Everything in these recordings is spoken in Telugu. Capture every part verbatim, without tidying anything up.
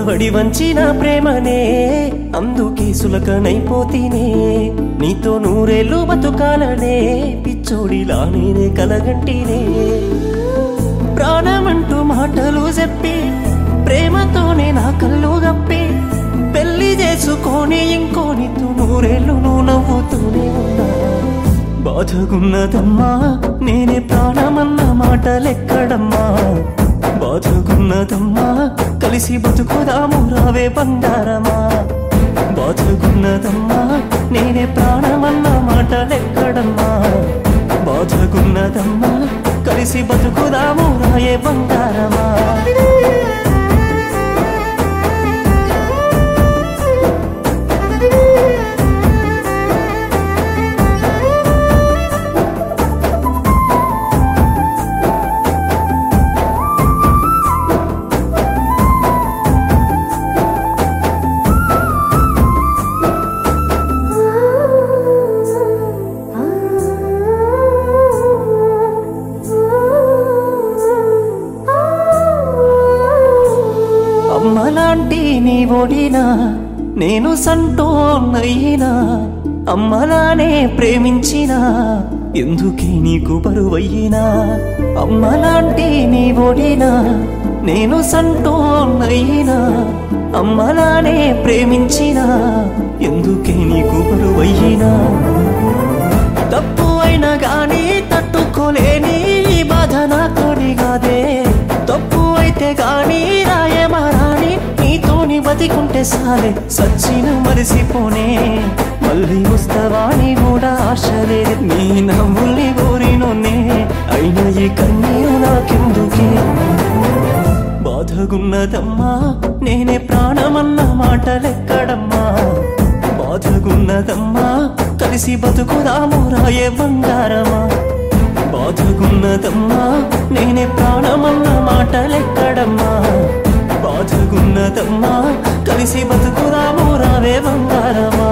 వడి వంచిన ప్రేమనే అందుకే సులకనైపోతీనే నీతో నూరేళ్ళు బతుకాలనే పిచ్చోడిలా నేనే కలగంటినే ప్రాణమంటూ మాటలు చెప్పి ప్రేమతోనే నా కళ్ళు గప్పి పెళ్లి చేసుకొని ఇంకోనితో నూరేళ్ళు నువ్వు నవ్వుతూనే ఉన్నా బాధగున్నదమ్మా నేనే ప్రాణమన్న మాటలెక్కడమ్మా బాధగున్నదమ్మా కలిసి బతుకుదాము రావే బంగారమా బాధగున్నదమ్మా నేనే ప్రాణమన్న మాటలెక్కడమ్మా బాధగున్నదమ్మా కలిసి బతుకుదాము రాయే బంగారమా అమ్మలాంటి నీ ఒడినా నేను సంటోన్నయ్యినా అమ్మలానే ప్రేమించినా ఎందుకే నీకు బరువయ్యినా అమ్మలాంటి నీ ఒడినా నేను సంటోన్నయ్యినా అమ్మలానే ప్రేమించినా ఎందుకే నీకు బరువయ్యినా తప్పు అయినా గానీ తట్టుకోలేని ఈ బాధ నాతోని కాదే తప్పు అయితే గానీ రాయమారాని నీతోని బతికుంటే సాలే సచ్చిన మరిసిపోనే మళ్ళీ వస్తావాని కూడా ఆశ లేదు నీ నవ్వుల్ని కోరినోనే అయినా ఈ కన్నీరు నాకెందుకే బాధగున్నదమ్మా నేనే ప్రాణమన్న మాటలెక్కడమ్మా బాధగున్నదమ్మా కలిసి బతుకుదాము రాయే బంగారమా బాధగున్నదమ్మా నేనే ప్రాణమన్న మాటలెక్కడమ్మా బాధగున్నదమ్మా కలిసి బతుకుదాము రావే బంగారమా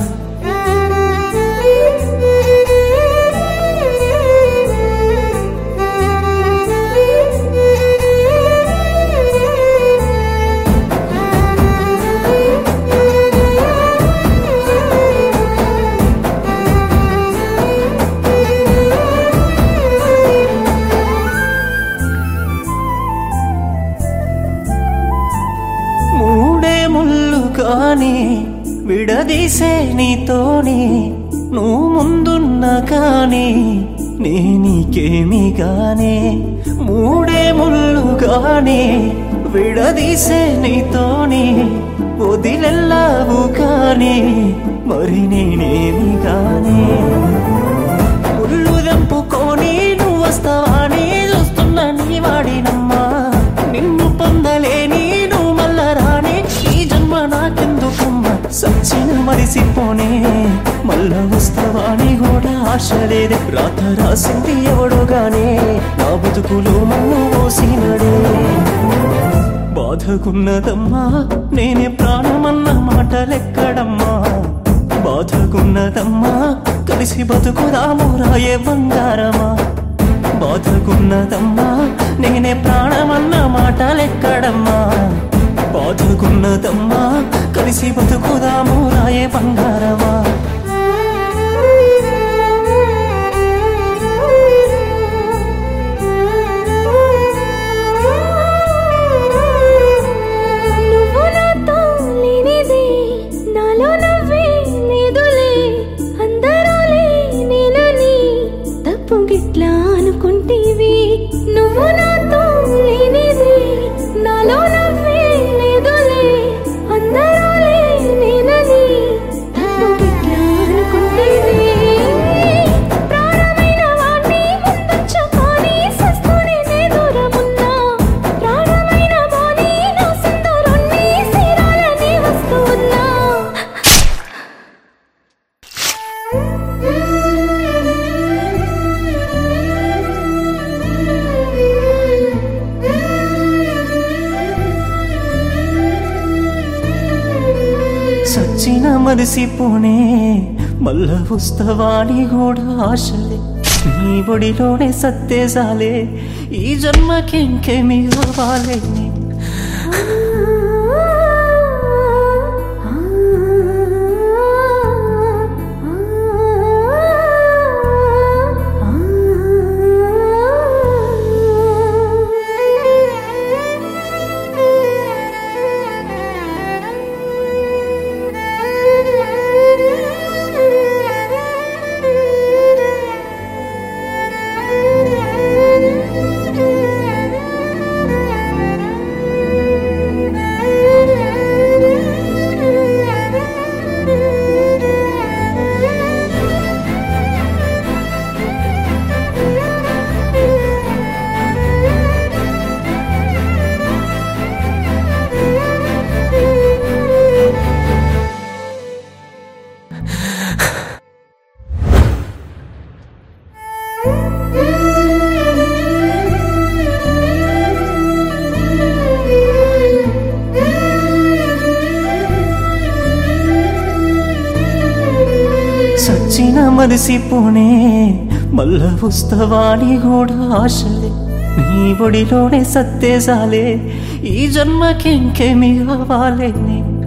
కానీ విడదీసే నీతోని నువ్వు ముందున్నా కానీ నే నీకేమి గానే మూడే ముళ్ళు కానీ విడదీసే నీతోని వదిలెల్లావు కానీ మరి నేనేమి గానే ముళ్ళు దంపుకొని నువ్వు వస్తావాని చూస్తున్నా నీ వాడినమ్మా నిన్ను పొందలేని నువ్వు మళ్ళా రాని ఈ జన్మ నాకెందుకమ్మా సచ్చిన మరిసిపోనే మళ్ళా వస్తావాని కూడా ఆశ లేదే రాత రాసింది ఎవడోగానే నా బతుకులో మన్ను పోసినడే బాధకున్నదమ్మా నేనే ప్రాణమన్న మాటలెక్కడమ్మా బాధకున్నదమ్మా కలిసి బతుకుదాము రాయే బంగారమా బాధకున్నదమ్మా నేనే ప్రాణమన్న మాటలెక్కడమ్మా బాధకున్నదమ్మా కలిసి బతుకుదాము రాయే బంగారమా సచ్చిన మరిసిపోనే మళ్ళా వస్తావాని కూడా ఆశలే నీ బడిలోనే సత్తేసాలే ఈ జన్మకి ఇంకేమీ కావాలే మరిసిపోనే మళ్ళా వస్తవాని కూడా ఆశలే నీ ఒడిలోనే సత్తేసాలే ఈ జన్మకి ఇంకేమి కావాలే